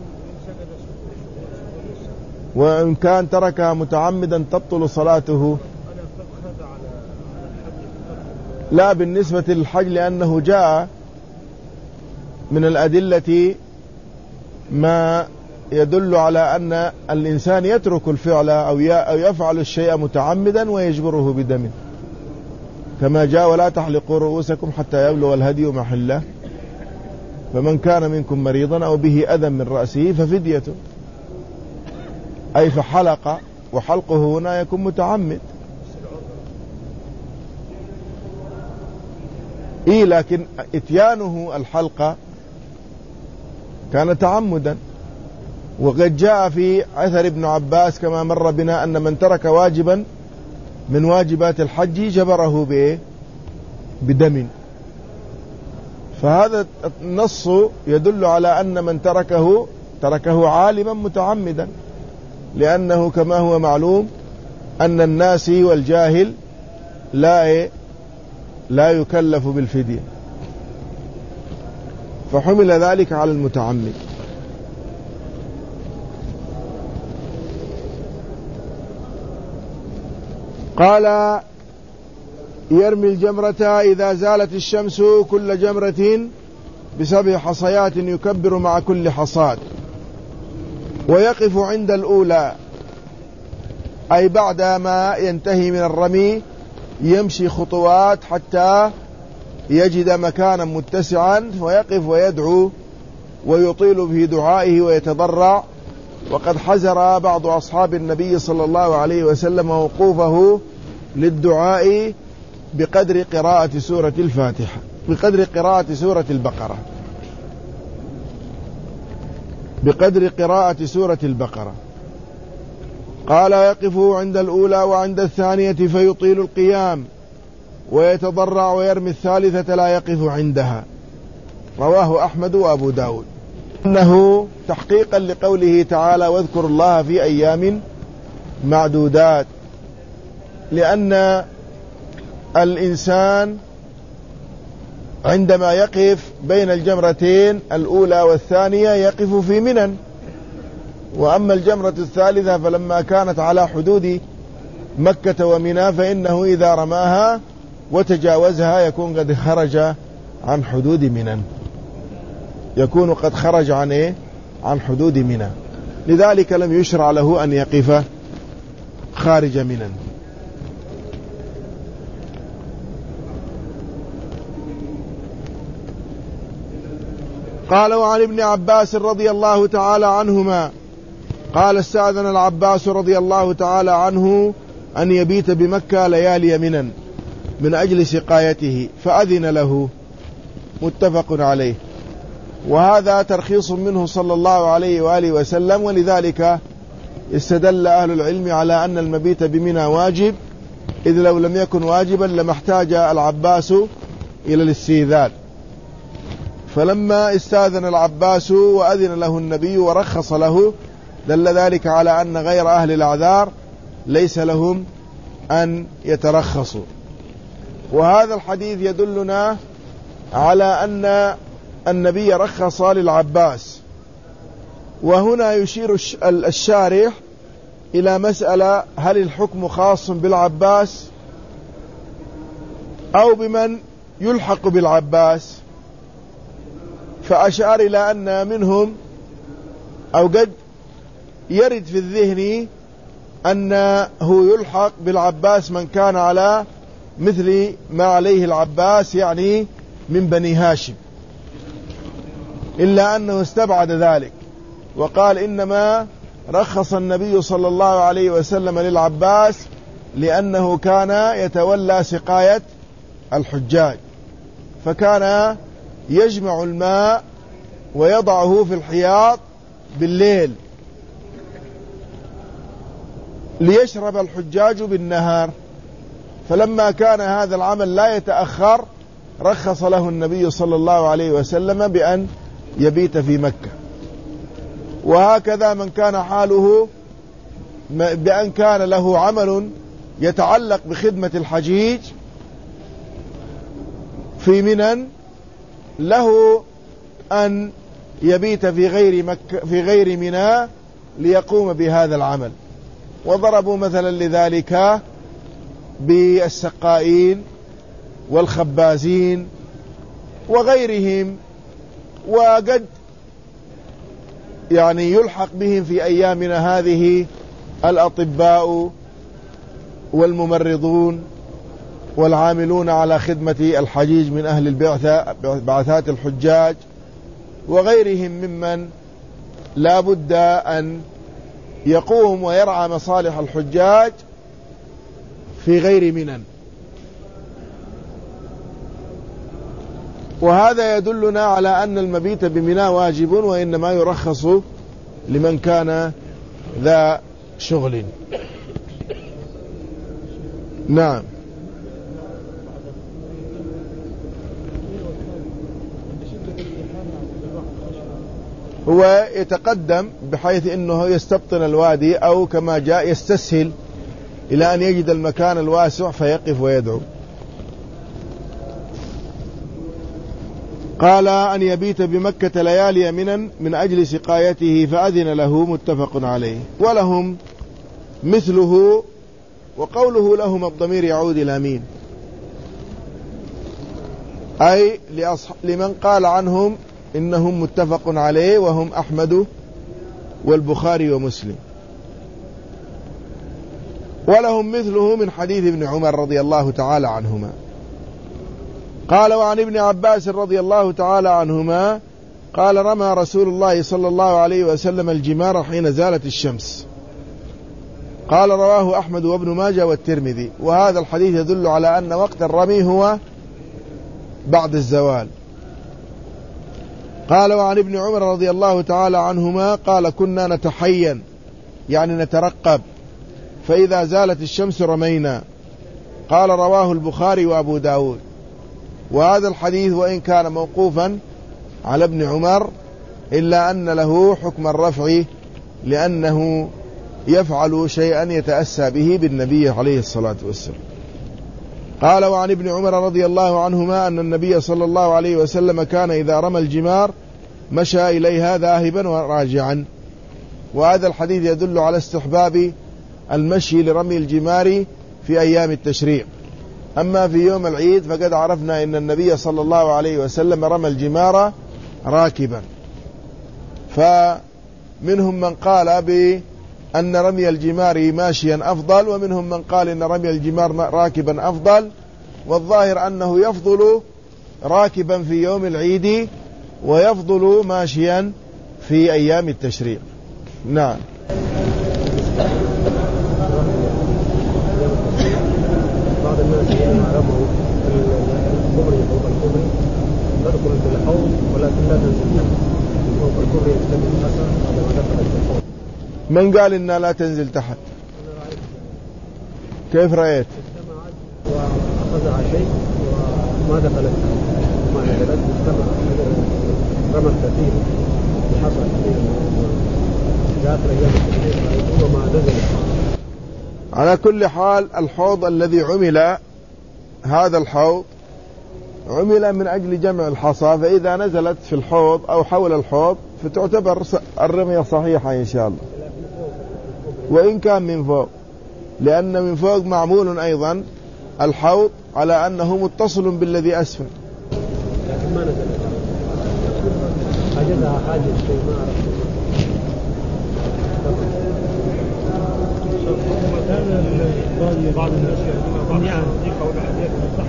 وإن كان تركها متعمدا تبطل صلاته. لا بالنسبة للحج، لأنه جاء من الأدلة ما يدل على أن الإنسان يترك الفعل أو يفعل الشيء متعمدا ويجبره بدم، كما جاء ولا تحلقوا رؤوسكم حتى يبلغ الهدي محله، فمن كان منكم مريضا أو به أذى من رأسه ففدية، أي فحلق، وحلقه هنا يكون متعمد. إيه لكن إتيانه الحلقة كان تعمدا. وقد جاء في أثر ابن عباس كما مر بنا أن من ترك واجبا من واجبات الحج جبره بدم، فهذا النص يدل على أن من تركه تركه عالما متعمدا، لأنه كما هو معلوم أن الناسي والجاهل لا لا يكلف بالفدية، فحمل ذلك على المتعمد. قال يرمي الجمرة إذا زالت الشمس كل جمرة بسبع حصيات يكبر مع كل حصاد، ويقف عند الأولى، أي بعد ما ينتهي من الرمي يمشي خطوات حتى يجد مكانا متسعا، ويقف ويدعو ويطيل في دعائه ويتضرع. وقد حذر بعض أصحاب النبي صلى الله عليه وسلم وقوفه للدعاء بقدر قراءة سورة الفاتحة، بقدر قراءة سورة البقرة، بقدر قراءة سورة البقرة. قال يقف عند الأولى وعند الثانية فيطيل القيام ويتضرع، ويرمي الثالثة لا يقف عندها. رواه أحمد وأبو داود. إنه تحقيقا لقوله تعالى واذكروا الله في أيام معدودات، لأن الإنسان عندما يقف بين الجمرتين الأولى والثانية يقف في منى، وأما الجمرة الثالثة فلما كانت على حدود مكة ومنى فإنه إذا رماها وتجاوزها يكون قد خرج عن حدود منى، يكون قد خرج عن إيه؟ عن حدود منى، لذلك لم يشرع له أن يقف خارج منى. قال وعن ابن عباس رضي الله تعالى عنهما قال استأذن العباس رضي الله تعالى عنه أن يبيت بمكة ليالي منى من أجل سقايته فأذن له، متفق عليه. وهذا ترخيص منه صلى الله عليه وآله وسلم، ولذلك استدل أهل العلم على أن المبيت بمنى واجب، إذ لو لم يكن واجبا لما احتاج العباس إلى الاستئذان. فلما استاذن العباس وأذن له النبي ورخص له دل ذلك على أن غير أهل الأعذار ليس لهم أن يترخصوا. وهذا الحديث يدلنا على أن النبي رخص للعباس. وهنا يشير الشارح إلى مسألة: هل الحكم خاص بالعباس أو بمن يلحق بالعباس؟ فأشار إلى أن منهم أو قد يرد في الذهن أنه يلحق بالعباس من كان على مثل ما عليه العباس، يعني من بني هاشم، إلا أنه استبعد ذلك وقال إنما رخص النبي صلى الله عليه وسلم للعباس لأنه كان يتولى سقاية الحجاج، فكان يجمع الماء ويضعه في الحياض بالليل ليشرب الحجاج بالنهار. فلما كان هذا العمل لا يتأخر رخص له النبي صلى الله عليه وسلم بأن يبيت في مكة. وهكذا من كان حاله بأن كان له عمل يتعلق بخدمة الحجيج في منى له أن يبيت في غير مكة في غير منى ليقوم بهذا العمل. وضربوا مثلا لذلك بالسقائين والخبازين وغيرهم، وقد يعني يلحق بهم في أيامنا هذه الأطباء والممرضون والعاملون على خدمة الحجيج من أهل البعثة بعثات الحجاج وغيرهم ممن لا بد أن يقوم ويرعى مصالح الحجاج في غير منى. وهذا يدلنا على أن المبيت بمنى واجب، وإنما يرخص لمن كان ذا شغل. نعم. هو يتقدم بحيث أنه يستبطن الوادي، أو كما جاء يستسهل إلى أن يجد المكان الواسع فيقف ويدعو. قال أن يبيت بمكة ليالي منا من أجل سقايته فأذن له، متفق عليه. ولهم مثله، وقوله لهم الضمير يعود إلى مين؟ أي لمن قال عنهم إنهم متفق عليه، وهم أحمد والبخاري ومسلم. ولهم مثله من حديث ابن عمر رضي الله تعالى عنهما. قال وعن ابن عباس رضي الله تعالى عنهما قال رمى رسول الله صلى الله عليه وسلم الجمار حين زالت الشمس. قال رواه أحمد وابن ماجه والترمذي. وهذا الحديث يدل على أن وقت الرمي هو بعد الزوال. قال وعن ابن عمر رضي الله تعالى عنهما قال كنا نتحين، يعني نترقب، فإذا زالت الشمس رمينا. قال رواه البخاري وأبو داود. وهذا الحديث وإن كان موقوفا على ابن عمر إلا أن له حكم الرفع، لأنه يفعل شيئا يتأسى به بالنبي عليه الصلاة والسلام. قال وعن ابن عمر رضي الله عنهما أن النبي صلى الله عليه وسلم كان إذا رمى الجمار مشى إليها ذاهبا وراجعا. وهذا الحديث يدل على استحباب المشي لرمي الجمار في أيام التشريق. أما في يوم العيد فقد عرفنا أن النبي صلى الله عليه وسلم رمى الجمار راكبا، فمنهم من قال بأن رمي الجمار ماشيا أفضل، ومنهم من قال أن رمي الجمار راكبا أفضل. والظاهر أنه يفضل راكبا في يوم العيد ويفضل ماشيا في أيام التشريق. نعم. بعض الناس يعرفوا الكبري فوق الكبري تدخل في الحوض ولكن لا تنزل فوق الكبري يستمر الحسن بعد ما دخلت في الحوض. من قال إنها لا تنزل تحت؟ كيف رأيت؟ اجتمعت وأخذها شيء وما دخلت ما نزلت، اجتمع رمت كثير بحصل كثير جاءت أيام التشريق وما نزلت. على كل حال الحوض الذي عمل، هذا الحوض عمل من أجل جمع الحصى، فإذا نزلت في الحوض أو حول الحوض فتعتبر الرمية صحيحة إن شاء الله، وإن كان من فوق، لأن من فوق معمول أيضا الحوض على أنه متصل بالذي أسفل. لكن ما نزلت حاجتها حاجة شيء ما أعرف. كان بعض الناس يقولون يعني دي قول حديث صح.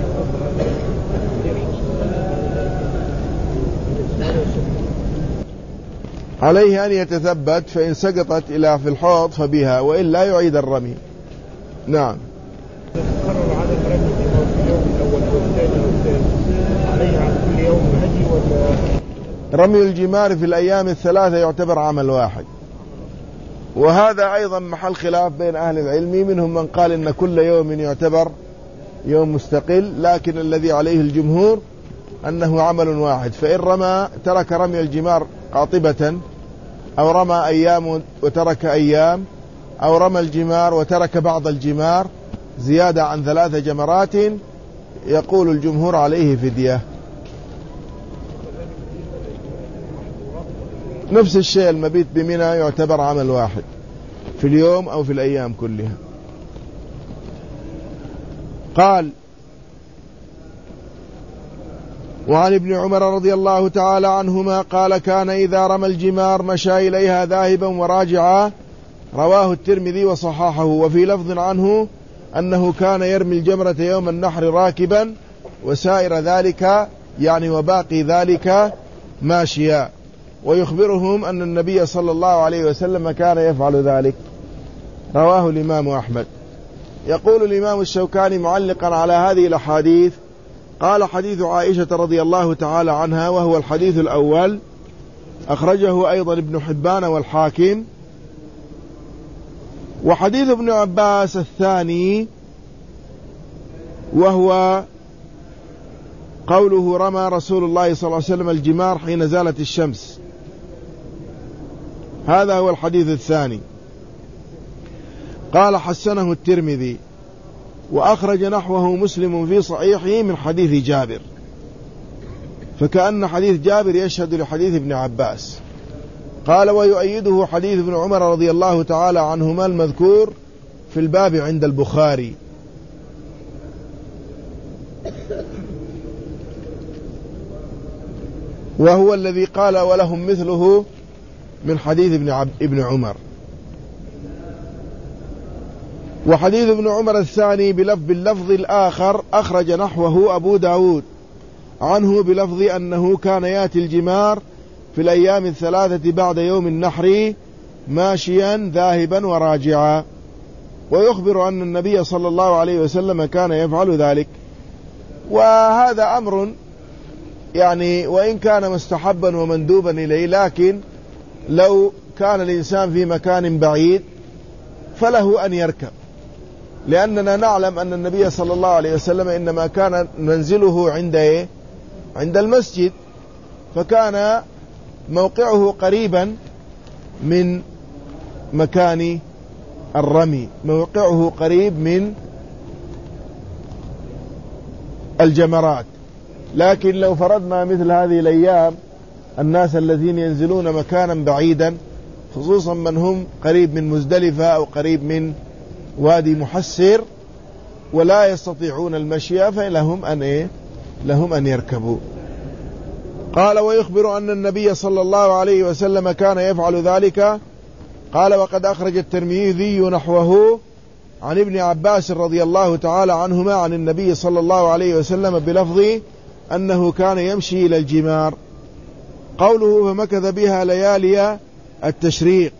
عليه أن يتثبت، فإن سقطت إلى في الحوض فبها، وإلا يعيد الرمي. نعم. تكرر هذا الرمي في اليوم الأول والثاني والثالث عليه على كل يوم هدي ولا؟ رمي الجمار في الأيام الثلاثة يعتبر عمل واحد، وهذا أيضا محل خلاف بين أهل العلم. منهم من قال إن كل يوم يعتبر يوم مستقل، لكن الذي عليه الجمهور أنه عمل واحد. فإن رمى ترك رمي الجمار قاطبة، أو رمى أيام وترك أيام، أو رمى الجمار وترك بعض الجمار زيادة عن ثلاث جمرات، يقول الجمهور عليه فدية. نفس الشيء المبيت بمنى يعتبر عمل واحد في اليوم أو في الأيام كلها. قال وعن ابن عمر رضي الله تعالى عنهما قال كان إذا رمى الجمار مشى إليها ذاهبا وراجعا. رواه الترمذي وصححه. وفي لفظ عنه أنه كان يرمي الجمرة يوم النحر راكبا وسائر ذلك، يعني وباقي ذلك ماشيا. ويخبرهم أن النبي صلى الله عليه وسلم كان يفعل ذلك. رواه الإمام أحمد. يقول الإمام الشوكاني معلقا على هذه الأحاديث قال حديث عائشة رضي الله تعالى عنها وهو الحديث الأول أخرجه أيضا ابن حبان والحاكم. وحديث ابن عباس الثاني وهو قوله رمى رسول الله صلى الله عليه وسلم الجمار حين زالت الشمس، هذا هو الحديث الثاني. قال حسنه الترمذي وأخرج نحوه مسلم في صحيحه من حديث جابر، فكأن حديث جابر يشهد لحديث ابن عباس. قال ويؤيده حديث ابن عمر رضي الله تعالى عنهما المذكور في الباب عند البخاري. وهو الذي قال ولهم مثله من حديث ابن, عب ابن عمر. وحديث ابن عمر الثاني بلفظ باللفظ الآخر أخرج نحوه أبو داود عنه بلفظ أنه كان يأتي الجمار في الأيام الثلاثة بعد يوم النحر ماشيا ذاهبا وراجعا، ويخبر أن النبي صلى الله عليه وسلم كان يفعل ذلك. وهذا أمر يعني وإن كان مستحبا ومندوبا إليه، لكن لو كان الإنسان في مكان بعيد فله أن يركب، لأننا نعلم أن النبي صلى الله عليه وسلم إنما كان منزله عند إيه؟ عند المسجد، فكان موقعه قريبا من مكان الرمي، موقعه قريب من الجمرات. لكن لو فرضنا مثل هذه الأيام الناس الذين ينزلون مكانا بعيدا، خصوصا من هم قريب من مزدلفة أو قريب من وادي محسر ولا يستطيعون المشي، فلهم أن إيه؟ لهم أن يركبوا. قال ويخبر أن النبي صلى الله عليه وسلم كان يفعل ذلك. قال وقد أخرج الترمذي نحوه عن ابن عباس رضي الله تعالى عنهما عن النبي صلى الله عليه وسلم بلفظ أنه كان يمشي إلى الجمار. قوله فمكث بها ليالي التشريق،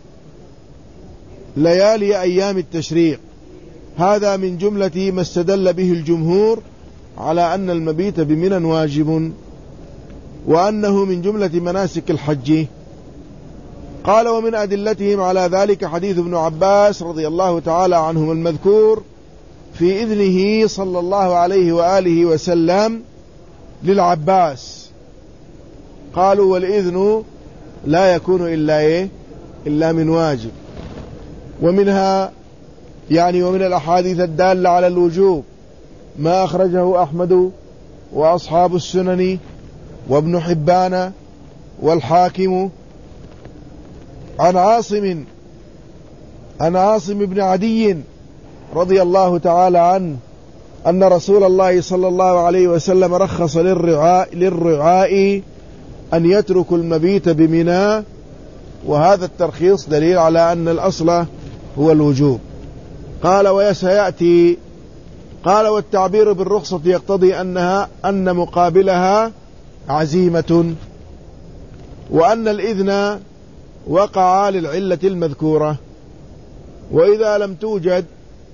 ليالي أيام التشريق، هذا من جملة ما استدل به الجمهور على أن المبيت بمنى واجب، وأنه من جملة مناسك الحج. قال ومن أدلتهم على ذلك حديث ابن عباس رضي الله تعالى عنهما المذكور في إذنه صلى الله عليه وآله وسلم للعباس. قالوا والإذن لا يكون إلا إيه؟ إلا من واجب. ومنها يعني ومن الأحاديث الدالة على الوجوب ما أخرجه أحمد وأصحاب السنن وابن حبان والحاكم عن عاصم عن عاصم بن عدي رضي الله تعالى عنه أن رسول الله صلى الله عليه وسلم رخص للرعاء, للرعاء أن يتركوا المبيت بمنى، وهذا الترخيص دليل على أن الأصل هو الوجوب. قال وسيأتي. قال والتعبير بالرخصة يقتضي أنها أن مقابلها عزيمة، وأن الإذن وقع للعلة المذكورة. وإذا لم توجد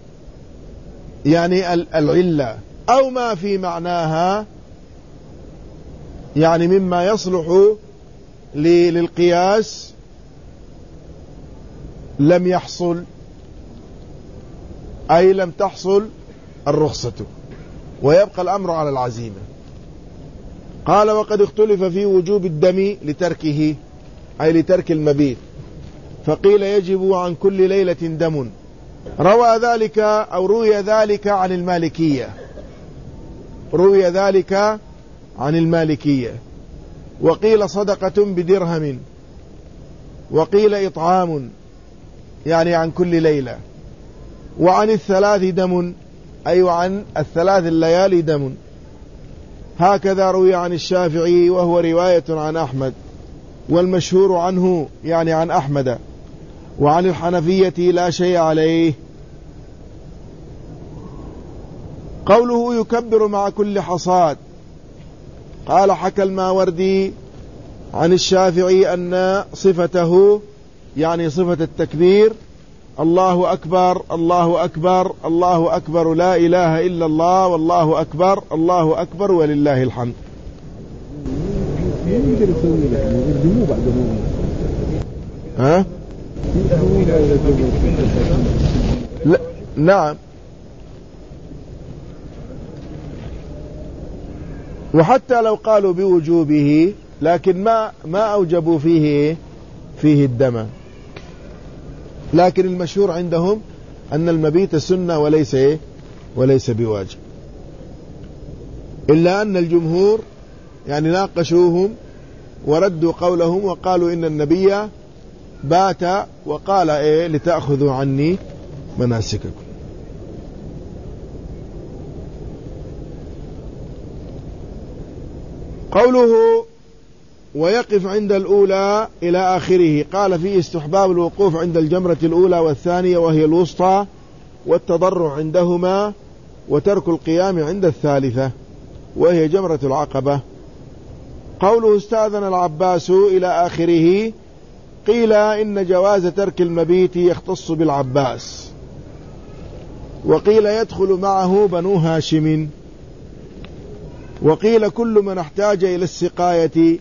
يعني العلة أو ما في معناها يعني مما يصلح للقياس لم يحصل، أي لم تحصل الرخصة، ويبقى الأمر على العزيمة. قال وقد اختلف في وجوب الدم لتركه، أي لترك المبيت، فقيل يجب عن كل ليلة دم. روى ذلك أو روي ذلك عن المالكية، روي ذلك عن المالكية، وقيل صدقة بدرهم، وقيل إطعام يعني عن كل ليلة، وعن الثلاث دم أي وعن الثلاث الليالي دم. هكذا روي عن الشافعي وهو رواية عن أحمد، والمشهور عنه يعني عن أحمد. وعن الحنفية لا شيء عليه. قوله يكبر مع كل حصاد، قال حكى الماوردي عن الشافعي أن صفته يعني صفة التكبير الله أكبر الله أكبر الله أكبر لا إله إلا الله والله أكبر الله أكبر ولله الحمد. ها؟ لا نعم. وحتى لو قالوا بوجوبه لكن ما ما أوجبوا فيه فيه الدم، لكن المشهور عندهم أن المبيت سنة وليس إيه وليس بواجب، إلا أن الجمهور يعني ناقشوهم وردوا قولهم وقالوا إن النبي بات وقال إيه لتأخذوا عني مناسككم. قوله ويقف عند الأولى إلى آخره، قال فيه استحباب الوقوف عند الجمرة الأولى والثانية وهي الوسطى والتضرع عندهما، وترك القيام عند الثالثة وهي جمرة العقبة. قوله استأذن العباس إلى آخره، قيل إن جواز ترك المبيت يختص بالعباس، وقيل يدخل معه بنو هاشم، وقيل كل من احتاج إلى السقاية.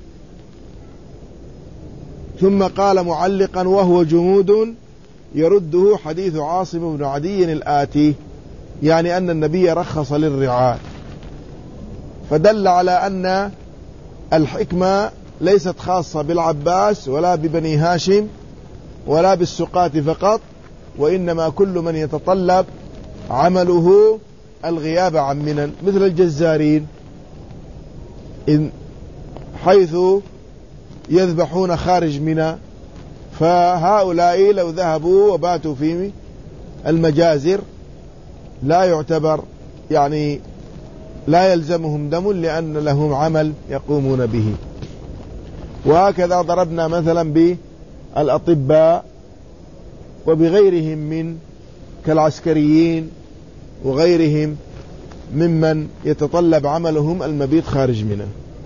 ثم قال معلقا وهو جمود يرده حديث عاصم بن عدي الآتي، يعني أن النبي رخص للرعاة، فدل على أن الحكمة ليست خاصة بالعباس ولا ببني هاشم ولا بالسقاة فقط، وإنما كل من يتطلب عمله الغياب عن منى، مثل الجزارين إن حيث يذبحون خارج منى، فهؤلاء لو ذهبوا وباتوا في المجازر لا يعتبر يعني لا يلزمهم دم، لأن لهم عمل يقومون به. وهكذا ضربنا مثلا بالأطباء وبغيرهم من كالعسكريين وغيرهم ممن يتطلب عملهم المبيت خارج منى.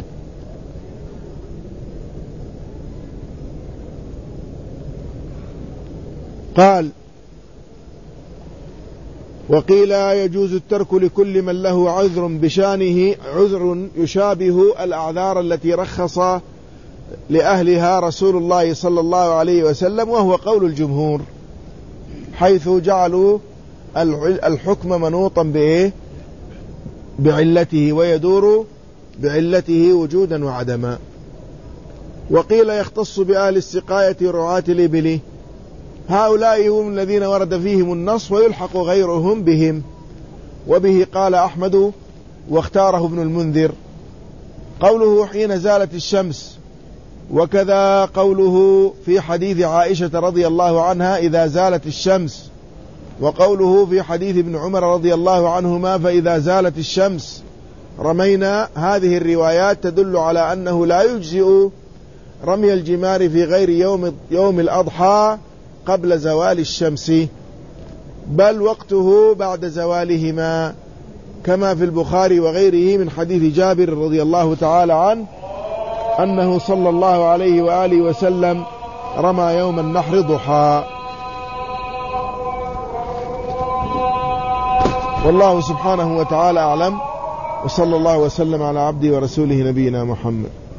قال وقيل يجوز الترك لكل من له عذر بشانه، عذر يشابه الأعذار التي رخص لأهلها رسول الله صلى الله عليه وسلم، وهو قول الجمهور، حيث جعلوا الحكم منوطا بإيه بعلته ويدور بعلته وجودا وعدما. وقيل يختص بأهل السقاية رعاة الإبل، هؤلاء هم الذين ورد فيهم النص ويلحق غيرهم بهم، وبه قال أحمد واختاره ابن المنذر. قوله حين زالت الشمس، وكذا قوله في حديث عائشة رضي الله عنها إذا زالت الشمس، وقوله في حديث ابن عمر رضي الله عنهما فإذا زالت الشمس رمينا. هذه الروايات تدل على أنه لا يجزئ رمي الجمار في غير يوم, يوم الأضحى قبل زوال الشمس، بل وقته بعد زوالهما، كما في البخاري وغيره من حديث جابر رضي الله تعالى عنه أنه صلى الله عليه وآله وسلم رمى يوم النحر ضحى. والله سبحانه وتعالى أعلم، وصلى الله وسلم على عبده ورسوله نبينا محمد.